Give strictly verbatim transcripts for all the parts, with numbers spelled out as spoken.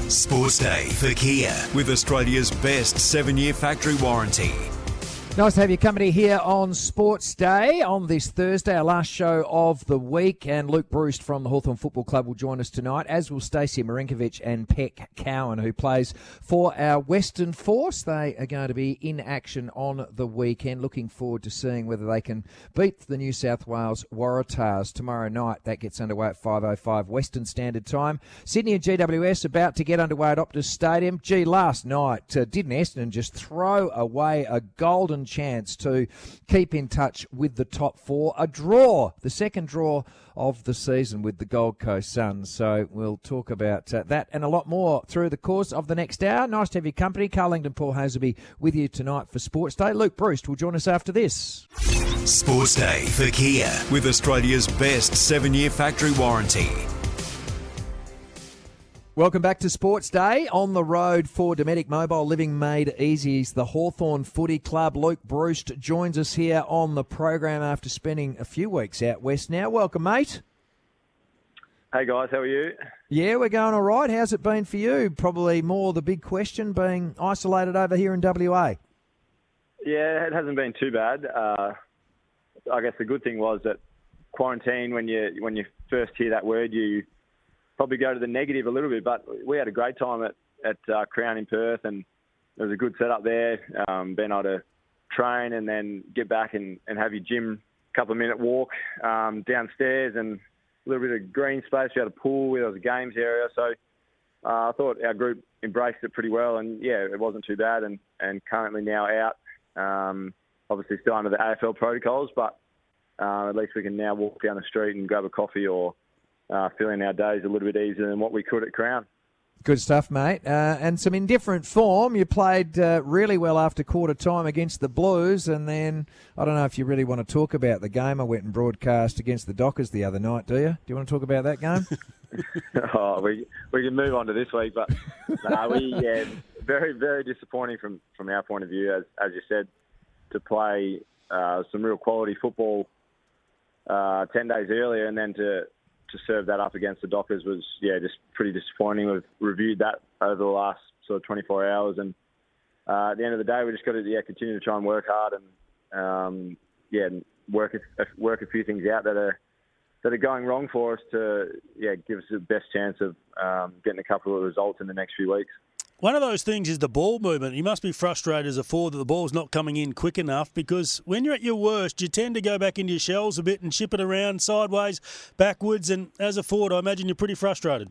Sports Day for Kia with Australia's best seven-year factory warranty. Nice to have your company here on Sports Day on this Thursday, our last show of the week. And Luke Breust from the Hawthorn Football Club will join us tonight, as will Stacey Marinkovic and Peck Cowan, who plays for our Western Force. They are going to be in action on the weekend. Looking forward to seeing whether they can beat the New South Wales Waratahs tomorrow night. That gets underway at five oh five Western Standard Time. Sydney and G W S about to get underway at Optus Stadium. Gee, last night, uh, didn't Essendon just throw away a golden chance to keep in touch with the top four? A draw, the second draw of the season with the Gold Coast Suns. So we'll talk about uh, that and a lot more through the course of the next hour. Nice to have your company. Carl Langdon, Paul Hasleby with you tonight for Sports Day. Luke Breust will join us after this. Sports Day for Kia with Australia's best seven-year factory warranty. Welcome back to Sports Day. On the road for Dometic Mobile, living made easy is the Hawthorn Footy Club. Luke Breust joins us here on the program after spending a few weeks out west now. Welcome, mate. Hey, guys. How are you? Yeah, we're going all right. How's it been for you? Probably more the big question being isolated over here in W A. Yeah, it hasn't been too bad. Uh, I guess the good thing was that quarantine, when you when you first hear that word, you probably go to the negative a little bit, but we had a great time at, at uh, Crown in Perth, and there was a good setup there, um, being able to train and then get back and, and have your gym couple of minute walk um, downstairs and a little bit of green space. We had a pool, there was a games area, so uh, I thought our group embraced it pretty well, and yeah, it wasn't too bad, and, and currently now out, um, obviously still under the A F L protocols, but uh, at least we can now walk down the street and grab a coffee or Uh, feeling our days a little bit easier than what we could at Crown. Good stuff, mate. Uh, and some indifferent form. You played uh, really well after quarter time against the Blues, and then I don't know if you really want to talk about the game I went and broadcast against the Dockers the other night, do you? Do you want to talk about that game? oh, we we can move on to this week, but no, we yeah, very very disappointing from, from our point of view, as as you said, to play uh, some real quality football uh, ten days earlier, and then to. to serve that up against the Dockers was, yeah, just pretty disappointing. We've reviewed that over the last sort of twenty-four hours, and uh, at the end of the day, we just got to, yeah, continue to try and work hard and, um, yeah, work a, work a few things out that are that are going wrong for us to, yeah, give us the best chance of um, getting a couple of results in the next few weeks. One of those things is the ball movement. You must be frustrated as a forward that the ball's not coming in quick enough, because when you're at your worst, you tend to go back into your shells a bit and chip it around sideways, backwards, and as a forward, I imagine you're pretty frustrated.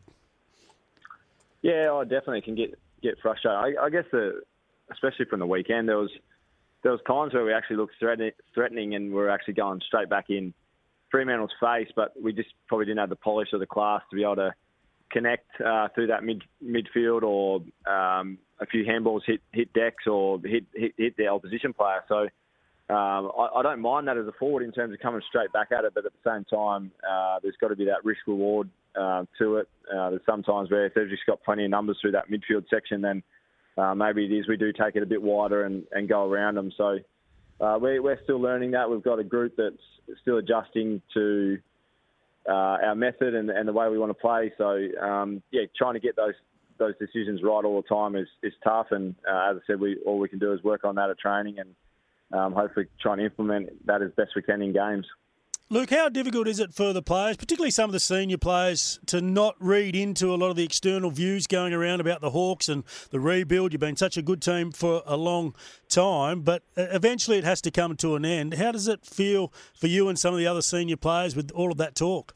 Yeah, I definitely can get, get frustrated. I, I guess, the, especially from the weekend, there was there was times where we actually looked threatening, threatening and we were actually going straight back in Fremantle's face, but we just probably didn't have the polish or the class to be able to connect uh, through that mid midfield, or um, a few handballs hit hit decks or hit hit, hit the opposition player. So um, I, I don't mind that as a forward in terms of coming straight back at it, but at the same time, uh, there's got to be that risk reward uh, to it. Uh, there's sometimes where if they've just got plenty of numbers through that midfield section, then uh, maybe it is we do take it a bit wider and, and go around them. So uh, we, we're still learning that. We've got a group that's still adjusting to Uh, our method and, and the way we want to play. So, um, yeah, trying to get those those decisions right all the time is, is tough. And uh, as I said, we all we can do is work on that at training and um, hopefully try and implement that as best we can in games. Luke, how difficult is it for the players, particularly some of the senior players, to not read into a lot of the external views going around about the Hawks and the rebuild? You've been such a good team for a long time, but eventually it has to come to an end. How does it feel for you and some of the other senior players with all of that talk?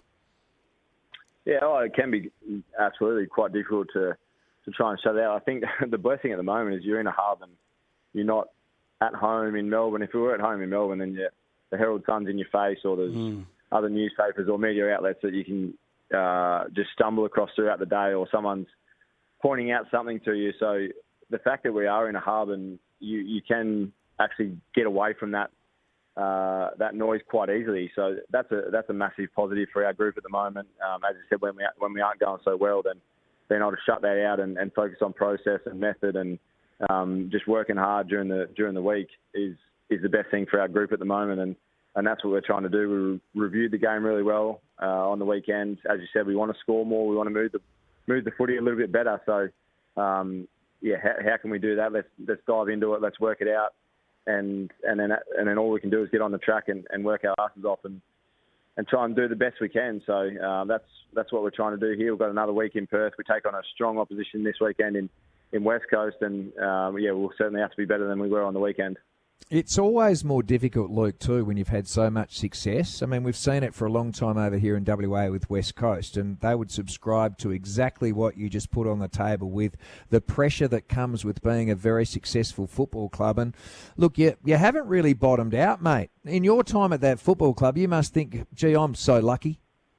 Yeah, oh, it can be absolutely quite difficult to, to try and shut it out. I think the blessing at the moment is you're in a hub and you're not at home in Melbourne. If we were at home in Melbourne, then yeah, the Herald Sun's in your face, or there's mm. other newspapers or media outlets that you can uh, just stumble across throughout the day, or someone's pointing out something to you. So the fact that we are in a hub and you, you can actually get away from that uh, that noise quite easily. So that's a that's a massive positive for our group at the moment. Um, as I said, when we when we aren't going so well, then being able to shut that out and, and focus on process and method and um, just working hard during the during the week is is the best thing for our group at the moment. And, and that's what we're trying to do. We re- reviewed the game really well uh, on the weekend. As you said, we want to score more. We want to move the move the footy a little bit better. So um, yeah, how, how can we do that? Let's let's dive into it. Let's work it out, and and then and then all we can do is get on the track and, and work our asses off and and try and do the best we can. So uh, that's that's what we're trying to do here. We've got another week in Perth. We take on a strong opposition this weekend in, in West Coast, and um, yeah, we'll certainly have to be better than we were on the weekend. It's always more difficult, Luke, too, when you've had so much success. I mean, we've seen it for a long time over here in W A with West Coast, and they would subscribe to exactly what you just put on the table with the pressure that comes with being a very successful football club. And look, you, you haven't really bottomed out, mate. In your time at that football club, you must think, gee, I'm so lucky.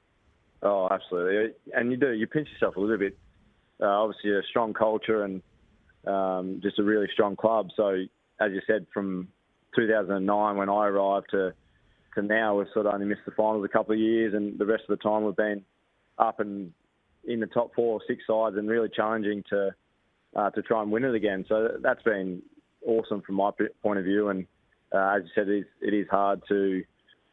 Oh, absolutely. And you do. You pinch yourself a little bit. Uh, obviously, a strong culture and um, just a really strong club. So, as you said, from two thousand nine when I arrived to to now, we've sort of only missed the finals a couple of years, and the rest of the time we've been up and in the top four or six sides and really challenging to uh, to try and win it again. So that's been awesome from my point of view. And uh, as you said, it is, it is hard to,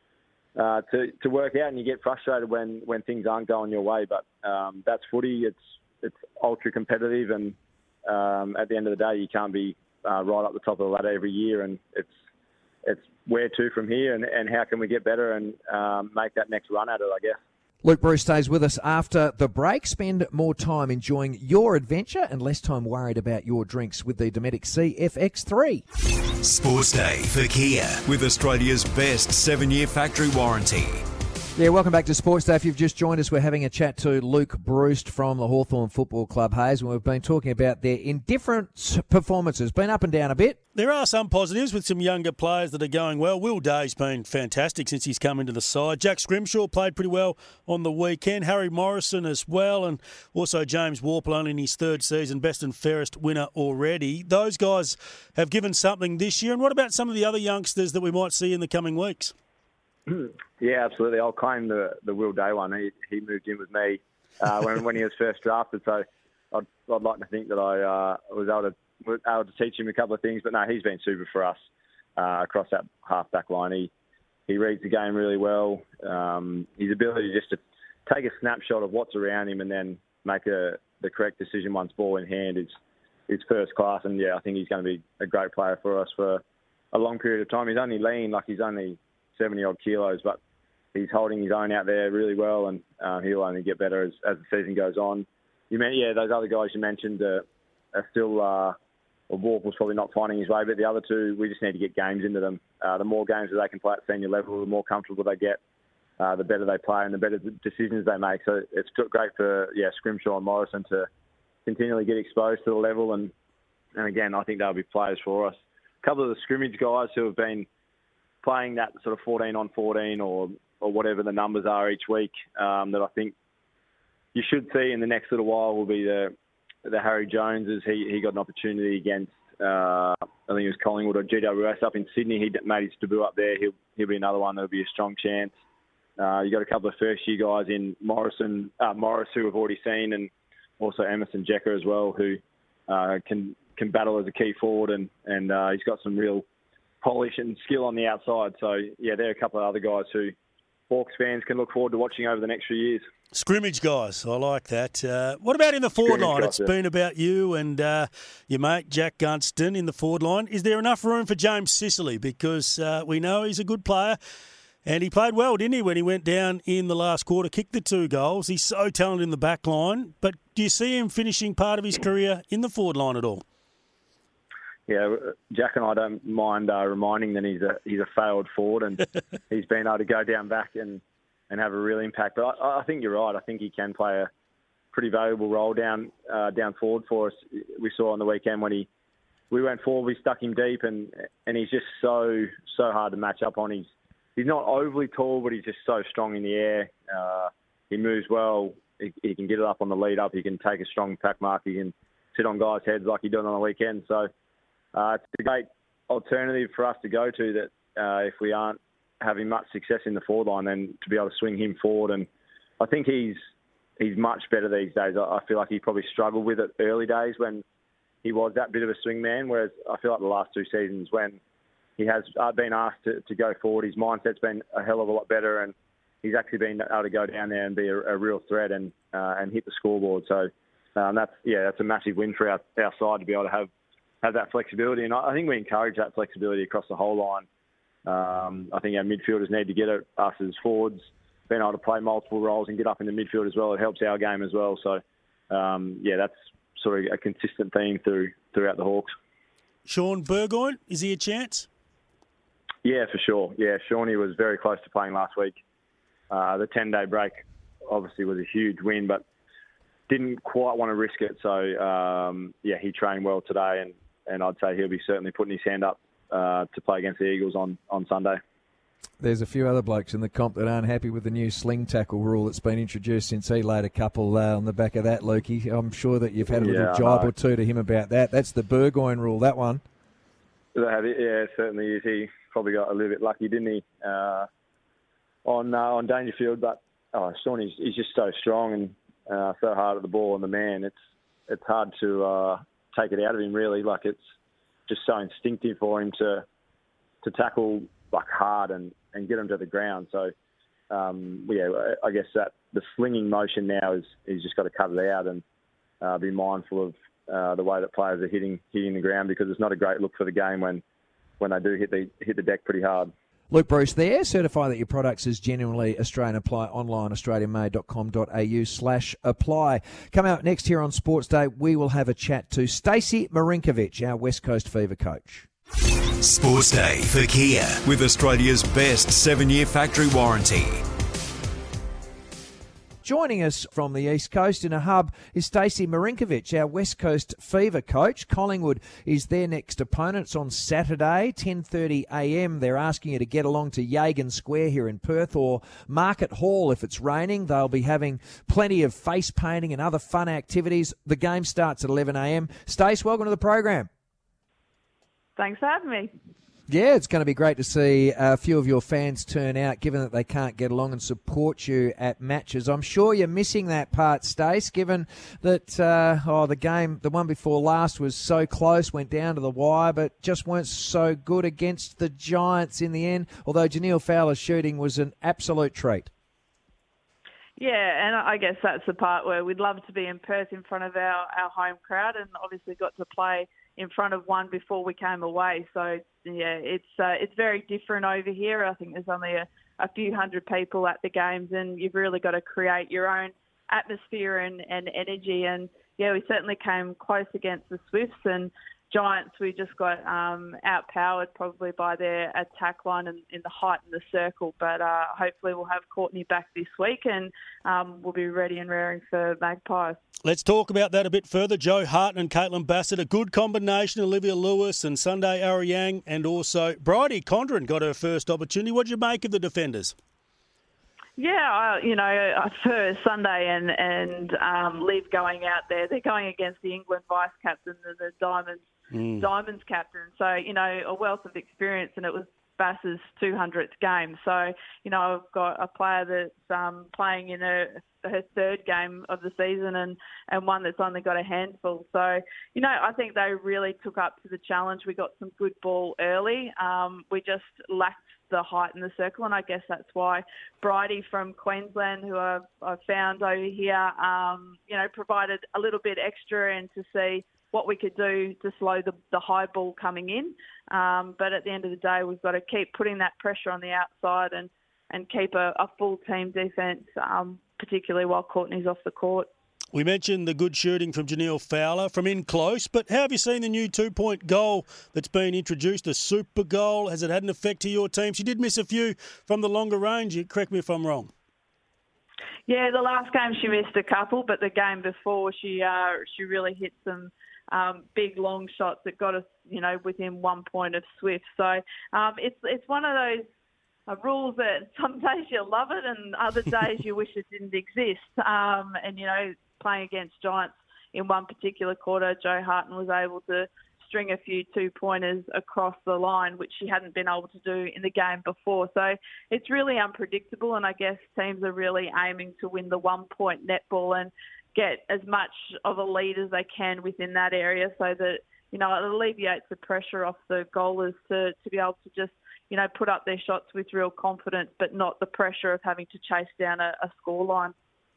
uh, to to work out, and you get frustrated when, when things aren't going your way. But um, that's footy. It's it's ultra competitive, and um, at the end of the day, you can't be Uh, right up the top of the ladder every year, and it's it's where to from here, and, and how can we get better and um, make that next run at it, I guess. Luke Bruce stays with us after the break. Spend more time enjoying your adventure and less time worried about your drinks with the Dometic C F X three. Sports Day for Kia with Australia's best seven-year factory warranty. Yeah, welcome back to Sports Day. If you've just joined us, we're having a chat to Luke Bruce from the Hawthorn Football Club, Hayes, and we've been talking about their indifferent performances. Been up and down a bit. There are some positives with some younger players that are going well. Will Day's been fantastic since he's come into the side. Jack Scrimshaw played pretty well on the weekend. Harry Morrison as well, and also James Warple only in his third season, best and fairest winner already. Those guys have given something this year. And what about some of the other youngsters that we might see in the coming weeks? Yeah, absolutely. I'll claim the, the Will Day one. He he moved in with me uh, when when he was first drafted. So I'd, I'd like to think that I uh, was able to was able to teach him a couple of things. But no, he's been super for us uh, across that half back line. He he reads the game really well. Um, his ability just to take a snapshot of what's around him and then make a the correct decision once ball in hand is is first class. And yeah, I think he's going to be a great player for us for a long period of time. He's only lean, like he's only seventy odd kilos, but he's holding his own out there really well, and uh, he'll only get better as, as the season goes on. You mean, yeah, those other guys you mentioned uh, are still, uh, well, Warple's probably not finding his way, but the other two, we just need to get games into them. Uh, the more games that they can play at senior level, the more comfortable they get, uh, the better they play and the better decisions they make. So it's great for, yeah, Scrimshaw and Morrison to continually get exposed to the level, and, and again, I think they'll be players for us. A couple of the scrimmage guys who have been playing that sort of fourteen on fourteen or or whatever the numbers are each week um, that I think you should see in the next little while will be the the Harry Joneses. He he got an opportunity against, uh, I think it was Collingwood or G W S up in Sydney. He made his debut up there. He'll, he'll be another one. There'll be a strong chance. Uh, you got a couple of first-year guys in Morrison, uh, Morris, who we've already seen, and also Emerson Jecker as well, who uh, can can battle as a key forward, and, and uh, he's got some real polish and skill on the outside. So, yeah, there are a couple of other guys who Hawks fans can look forward to watching over the next few years. Scrimmage guys, I like that. Uh, what about in the forward line? It's been about you and uh, your mate Jack Gunston in the forward line. Is there enough room for James Sicily? Because uh, we know he's a good player, and he played well, didn't he, when he went down in the last quarter, kicked the two goals. He's so talented in the back line. But do you see him finishing part of his career in the forward line at all? Yeah, Jack and I don't mind uh, reminding that he's a he's a failed forward, and he's been able to go down back and, and have a real impact. But I, I think you're right. I think he can play a pretty valuable role down uh, down forward for us. We saw on the weekend when he we went forward, we stuck him deep, and and he's just so so hard to match up on. He's he's not overly tall, but he's just so strong in the air. Uh, he moves well. He, he can get it up on the lead up. He can take a strong pack mark. He can sit on guys' heads like he did on the weekend. So. Uh, it's a great alternative for us to go to that uh, if we aren't having much success in the forward line, then to be able to swing him forward. And I think he's he's much better these days. I, I feel like he probably struggled with it early days when he was that bit of a swing man, whereas I feel like the last two seasons when he has been asked to, to go forward, his mindset's been a hell of a lot better, and he's actually been able to go down there and be a, a real threat and uh, and hit the scoreboard. So Um, that's yeah, that's a massive win for our, our side to be able to have, have that flexibility. And I, I think we encourage that flexibility across the whole line. Um, I think our midfielders need to get it, us as forwards, being able to play multiple roles and get up in the midfield as well. It helps our game as well. So, um, yeah, that's sort of a consistent theme through throughout the Hawks. Shaun Burgoyne, is he a chance? Yeah, for sure. Yeah, Shawnee was very close to playing last week. Uh, the ten-day break obviously was a huge win, but didn't quite want to risk it. So, um, yeah, he trained well today, and, and I'd say he'll be certainly putting his hand up uh, to play against the Eagles on, on Sunday. There's a few other blokes in the comp that aren't happy with the new sling tackle rule that's been introduced since he laid a couple uh, on the back of that, Lukey. I'm sure that you've had a little yeah, jibe or two to him about that. That's the Burgoyne rule, that one. Yeah, it certainly is. He probably got a little bit lucky, didn't he, uh, on uh, on Dangerfield. But oh, Shaun, he's, he's just so strong and uh, so hard at the ball and the man. It's it's hard to uh, take it out of him, really. Like, it's just so instinctive for him to to tackle like hard and, and get him to the ground. So, um, yeah, I guess that the slinging motion now is he's just got to cut it out and uh, be mindful of uh, the way that players are hitting hitting the ground, because it's not a great look for the game when, when they do hit the hit the deck pretty hard. Luke Bruce there. Certify that your products is genuinely Australian. Apply online, australianmade.com.au slash apply. Come out next here on Sports Day, we will have a chat to Stacey Marinkovic, our West Coast Fever coach. Sports Day for Kia with Australia's best seven-year factory warranty. Joining us from the East Coast in a hub is Stacey Marinkovic, our West Coast Fever coach. Collingwood is their next opponent. It's on Saturday, ten thirty a m. They're asking you to get along to Yagan Square here in Perth, or Market Hall if it's raining. They'll be having plenty of face painting and other fun activities. The game starts at eleven a m. Stace, welcome to the program. Thanks for having me. Yeah, it's going to be great to see a few of your fans turn out, given that they can't get along and support you at matches. I'm sure you're missing that part, Stace, given that uh, oh, the game, the one before last, was so close, went down to the wire, but just weren't so good against the Giants in the end, although Janelle Fowler's shooting was an absolute treat. Yeah, and I guess that's the part where we'd love to be in Perth in front of our, our home crowd, and obviously got to play in front of one before we came away. So, yeah, it's uh, it's very different over here. I think there's only a, a few hundred people at the games, and you've really got to create your own atmosphere and, and energy. And, yeah, we certainly came close against the Swifts, and Giants, we just got um, outpowered probably by their attack line and in the height in the circle. But uh, hopefully we'll have Courtney back this week, and um, we'll be ready and raring for Magpies. Let's talk about that a bit further. Joe Harton and Caitlin Bassett, a good combination. Olivia Lewis and Sunday Ariang, and also Bridie Condren got her first opportunity. What did you make of the defenders? Yeah, you know, for Sunday and and um, Liv going out there, they're going against the England vice captain and the Diamonds mm. Diamonds captain. So, you know, a wealth of experience, and it was Bass's two hundredth game. So, you know, I've got a player that's um, playing in her, her third game of the season, and, and one that's only got a handful. So, you know, I think they really took up to the challenge. We got some good ball early. Um, we just lacked the height in the circle, and I guess that's why Bridie from Queensland, who I've, I've found over here, um, you know, provided a little bit extra and to see what we could do to slow the, the high ball coming in. Um, but at the end of the day, we've got to keep putting that pressure on the outside and, and keep a, a full team defence, um, particularly while Courtney's off the court. We mentioned the good shooting from Janelle Fowler from in close, but how have you seen the new two-point goal that's been introduced, a super goal? Has it had an effect to your team? She did miss a few from the longer range. Correct me if I'm wrong. Yeah, the last game she missed a couple, but the game before she uh, she really hit some um, big long shots that got us, you know, within one point of Swift. So um, it's it's one of those uh, rules that some days you love it and other days you wish it didn't exist. Um, and you know, playing against Giants in one particular quarter, Joe Harton was able to string a few two-pointers across the line, which she hadn't been able to do in the game before. So it's really unpredictable, and I guess teams are really aiming to win the one-point netball and get as much of a lead as they can within that area, so that, you know, it alleviates the pressure off the goalers to, to be able to just, you know, put up their shots with real confidence, but not the pressure of having to chase down a, a scoreline.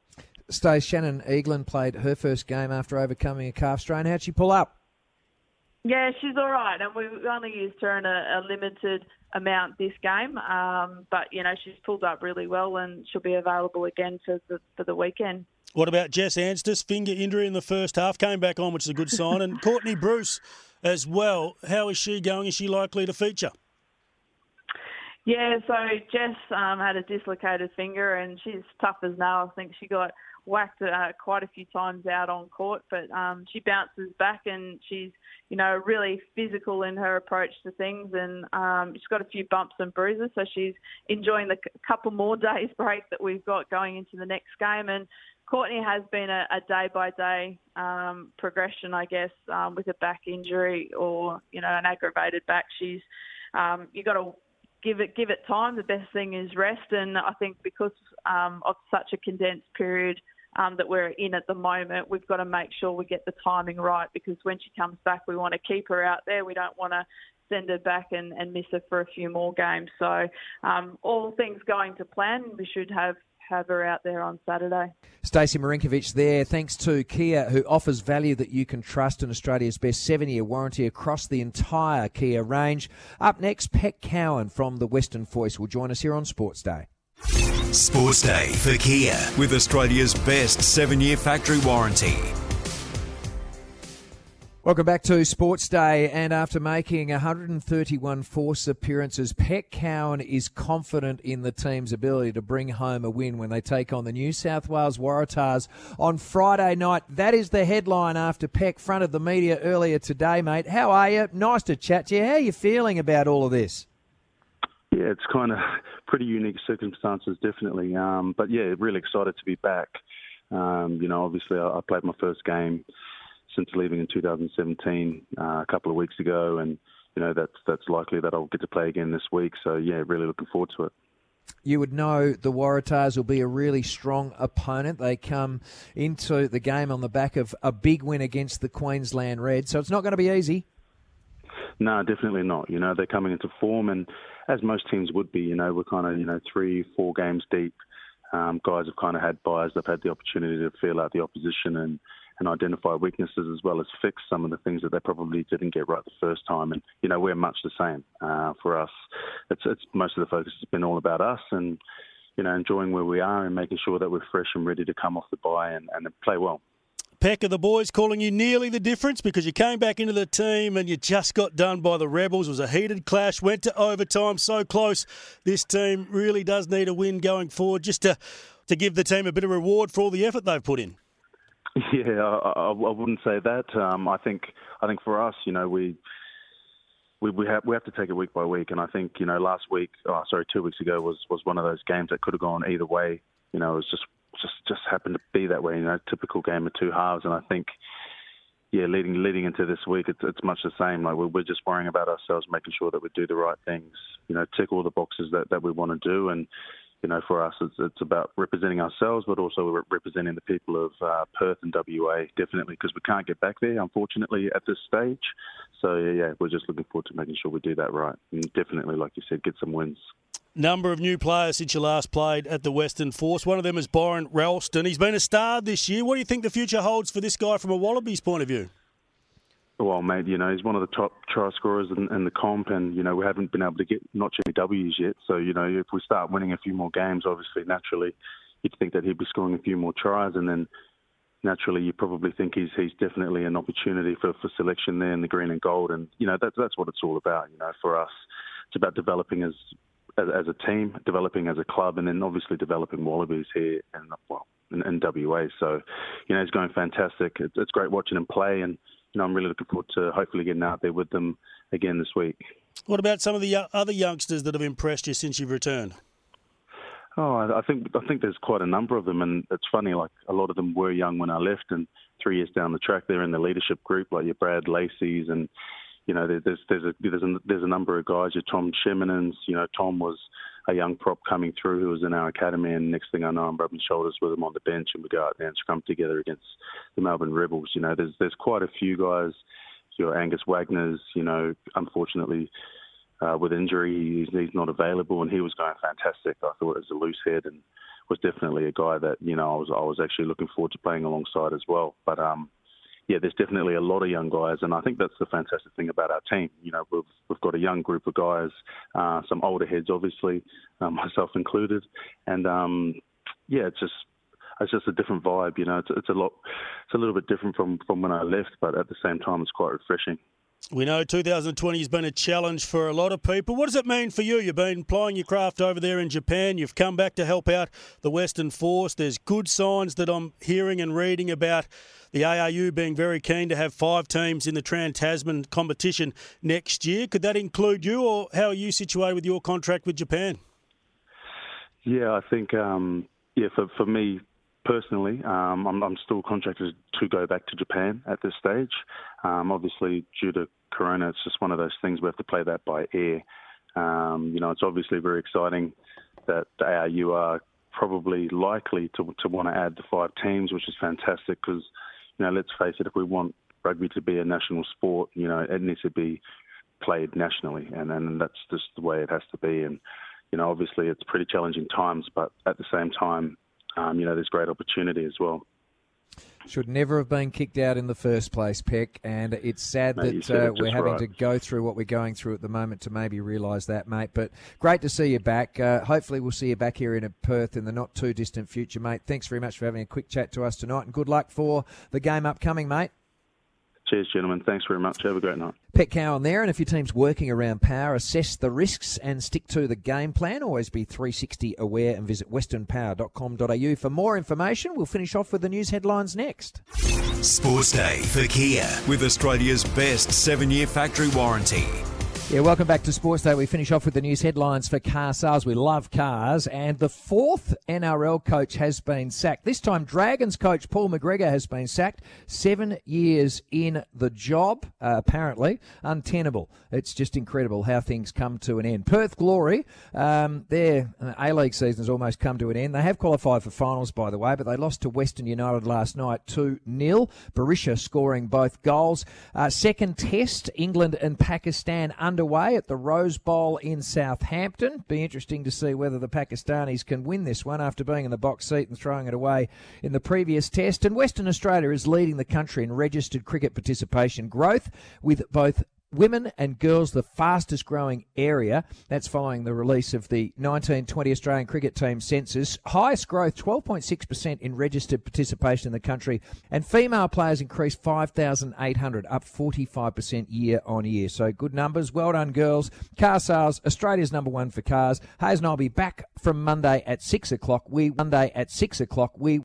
Stace, Shannon Eaglin played her first game after overcoming a calf strain. How'd she pull up? Yeah, she's all right, and we only used her in a, a limited amount this game. Um, but you know, she's pulled up really well, and she'll be available again for the for the weekend. What about Jess Anstis? Finger injury in the first half, came back on, which is a good sign, and Courtney Bruce as well. How is she going? Is she likely to feature? Yeah, so Jess um, had a dislocated finger, and she's tough as nails. I think she got whacked uh, quite a few times out on court, but um, she bounces back, and she's, you know, really physical in her approach to things, and um, she's got a few bumps and bruises, so she's enjoying the c- couple more days break that we've got going into the next game. And Courtney has been a, a day-by-day um, progression, I guess, um, with a back injury or, you know, an aggravated back. She's um, you got to give it give it time. The best thing is rest, and I think because um, of such a condensed period um, that we're in at the moment, we've got to make sure we get the timing right, because when she comes back, we want to keep her out there. We don't want to send her back and, and miss her for a few more games. So um, all things going to plan, we should have have her out there on Saturday. Stacey Marinkovich there, thanks to Kia, who offers value that you can trust in Australia's best seven-year warranty across the entire Kia range. Up next, Pek Cowan from the Western Voice will join us here on Sports Day. Sports Day for Kia with Australia's best seven-year factory warranty. Welcome back to Sports Day, and after making one hundred thirty-one force appearances, Pek Cowan is confident in the team's ability to bring home a win when they take on the New South Wales Waratahs on Friday night. That is the headline after Pek fronted the media earlier today, mate. How are you? Nice to chat to you. How are you feeling about all of this? Yeah, it's kind of pretty unique circumstances, definitely. Um, but yeah, really excited to be back. Um, you know, obviously I, I played my first game since leaving in two thousand seventeen, uh, a couple of weeks ago, and you know that's that's likely that I'll get to play again this week. So yeah, really looking forward to it. You would know the Waratahs will be a really strong opponent. They come into the game on the back of a big win against the Queensland Reds, so it's not going to be easy. No, definitely not. You know, they're coming into form, and as most teams would be, you know, we're kind of, you know, three, four games deep. Um, guys have kind of had buys. They've had the opportunity to feel out the opposition and and identify weaknesses as well as fix some of the things that they probably didn't get right the first time. And, you know, we're much the same. Uh, for us, it's, it's most of the focus has been all about us and, you know, enjoying where we are and making sure that we're fresh and ready to come off the bye and, and play well. Peck, are the boys calling you nearly the difference because you came back into the team and you just got done by the Rebels? It was a heated clash, went to overtime, so close. This team really does need a win going forward just to, to give the team a bit of reward for all the effort they've put in. Yeah, I, I, I wouldn't say that. Um, I think I think for us, you know, we we we have we have to take it week by week, and I think you know last week, oh, sorry, two weeks ago was, was one of those games that could have gone either way. You know, it was just just just happened to be that way. You know, typical game of two halves, and I think yeah, leading leading into this week, it's it's much the same. Like we're we're just worrying about ourselves, making sure that we do the right things. You know, tick all the boxes that, that we want to do, and you know, for us, it's, it's about representing ourselves, but also representing the people of uh, Perth and W A, definitely, because we can't get back there, unfortunately, at this stage. So, yeah, yeah, we're just looking forward to making sure we do that right. And definitely, like you said, get some wins. Number of new players since you last played at the Western Force. One of them is Byron Ralston. He's been a star this year. What do you think the future holds for this guy from a Wallabies point of view? Well, mate, you know, he's one of the top try scorers in, in the comp, and, you know, we haven't been able to get notch any W's yet. So, you know, if we start winning a few more games, obviously, naturally, you'd think that he'd be scoring a few more tries, and then naturally you probably think he's he's definitely an opportunity for, for selection there in the green and gold. And, you know, that's, that's what it's all about, you know, for us. It's about developing as, as, as a team, developing as a club, and then obviously developing Wallabies here and, well, in, in W A. So, you know, he's going fantastic. It's, it's great watching him play, and you know, I'm really looking forward to hopefully getting out there with them again this week. What about some of the other youngsters that have impressed you since you've returned? Oh, I think I think there's quite a number of them, and it's funny. Like a lot of them were young when I left, and three years down the track, they're in the leadership group, like your Brad Lacey's, and you know, there's there's a there's a, there's a number of guys. Your Tom Sheminins. You know, Tom was a young prop coming through who was in our academy, and next thing I know, I'm rubbing shoulders with him on the bench, and we go out there and scrum together against the Melbourne Rebels. You know, there's there's quite a few guys. Your Angus Wagner's, you know, unfortunately uh, with injury, he's, he's not available, and he was going fantastic. I thought as a loose head, and was definitely a guy that, you know, I was I was actually looking forward to playing alongside as well. But um, yeah, there's definitely a lot of young guys, and I think that's the fantastic thing about our team. You know, we've we've got a young group of guys, uh, some older heads, obviously, uh, myself included, and um, yeah, it's just it's just a different vibe. You know, it's it's a lot, it's a little bit different from, from when I left, but at the same time, it's quite refreshing. We know two thousand twenty has been a challenge for a lot of people. What does it mean for you? You've been plying your craft over there in Japan. You've come back to help out the Western Force. There's good signs that I'm hearing and reading about the A R U being very keen to have five teams in the Trans-Tasman competition next year. Could that include you, or how are you situated with your contract with Japan? Yeah, I think, um, yeah, for, for me personally, um, I'm, I'm still contracted to go back to Japan at this stage. Um, obviously, due to Corona, it's just one of those things we have to play that by ear. Um, you know, it's obviously very exciting that the A R U are probably likely to to want to add the five teams, which is fantastic because, you know, let's face it, if we want rugby to be a national sport, you know, it needs to be played nationally, and, and that's just the way it has to be. And, you know, obviously it's pretty challenging times, but at the same time, um, you know, there's great opportunity as well. Should never have been kicked out in the first place, Peck, and it's sad Mate, that uh, we're having right. to go through what we're going through at the moment to maybe realise that, mate. But great to see you back. Uh, hopefully we'll see you back here in Perth in the not-too-distant future, mate. Thanks very much for having a quick chat to us tonight, and good luck for the game upcoming, mate. Cheers, gentlemen. Thanks very much. Have a great night. Peck Cowan there, and if your team's working around power, assess the risks and stick to the game plan. Always be three sixty aware and visit western power dot com dot a u for more information. We'll finish off with the news headlines next. Sports Day for Kia with Australia's best seven-year factory warranty. Yeah, welcome back to Sports Day. We finish off with the news headlines for car sales. We love cars. And the fourth N R L coach has been sacked. This time, Dragons coach Paul McGregor has been sacked. Seven years in the job, uh, apparently. Untenable. It's just incredible how things come to an end. Perth Glory, um, their A-League season has almost come to an end. They have qualified for finals, by the way, but they lost to Western United last night two nil. Barisha scoring both goals. Uh, second test, England and Pakistan underway at the Rose Bowl in Southampton. Be interesting to see whether the Pakistanis can win this one after being in the box seat and throwing it away in the previous test. And Western Australia is leading the country in registered cricket participation growth, with both women and girls the fastest growing area. That's following the release of the nineteen twenty Australian cricket team census. Highest growth, twelve point six percent in registered participation in the country. And female players increased five thousand eight hundred, up forty-five percent year on year. So good numbers. Well done, girls. Car sales, Australia's number one for cars. Hayes and I'll be back from Monday at six o'clock. We Monday at six o'clock. We